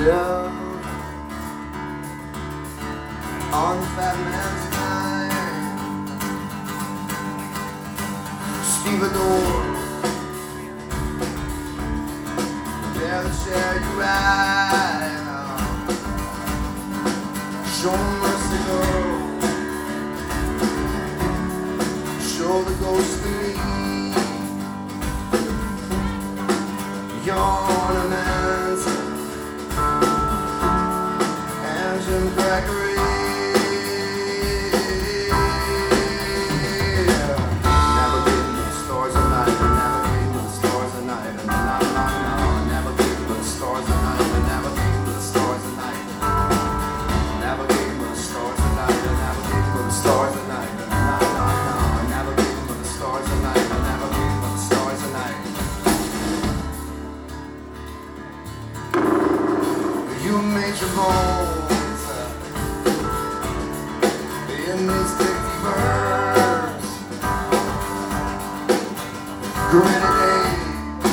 live on the fat man's mind. Stevedore, there the chair you ride on. Show mercy, girl. Show the ghostly your ornaments and Jim Gregory. Navigating the stars at night, navigating the stars at night, no, navigating the stars at night, navigating the stars at night, navigating the stars at night, navigating the stars at night, no, navigating the stars at night, navigating the stars at night. You made your bones in these sticky verbs. Grenade,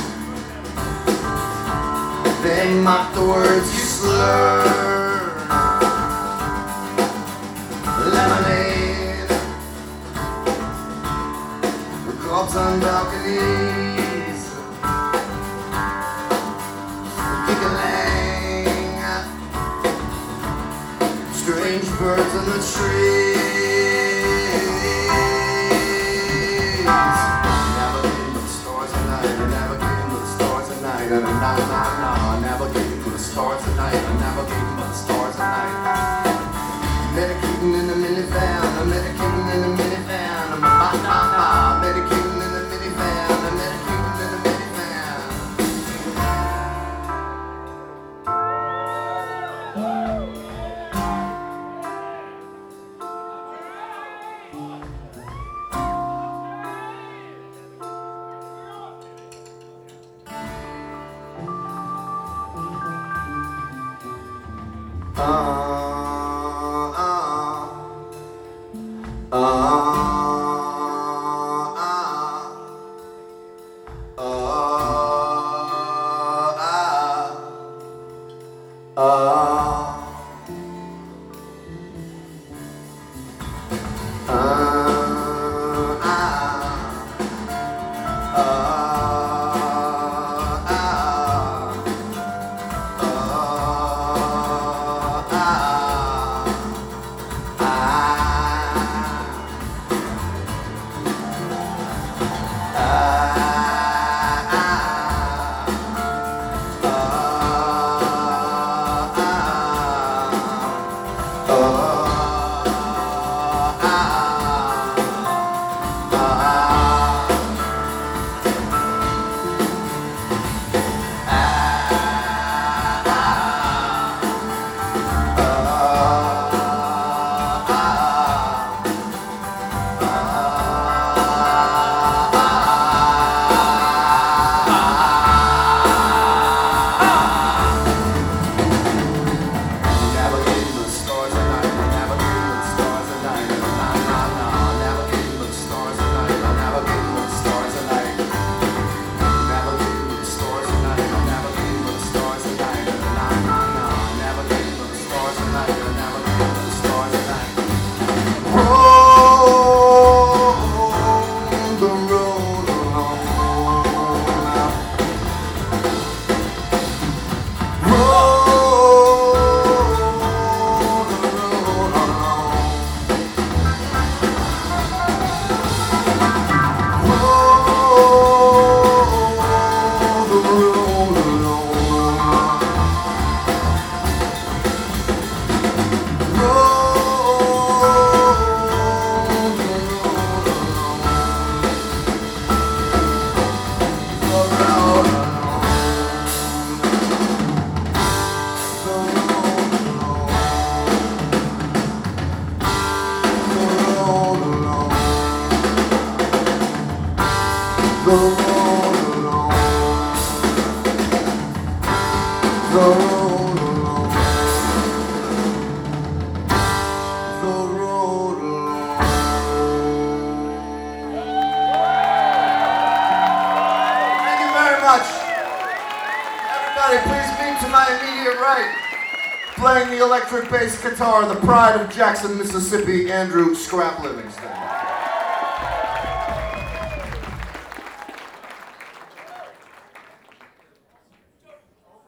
they mock the words you slur. Lemonade, the clubs on balconies. Strange birds in the trees. Navigating the stars at night, navigating the stars at night, navigating the stars at night, navigating the stars at night. Medicating in the minivan, medicating in the minivan, medicating in the minivan, medicating in the minivan. everybody, please meet to my immediate right, playing the electric bass guitar, the pride of Jackson, Mississippi, Andrew Scrap Livingston.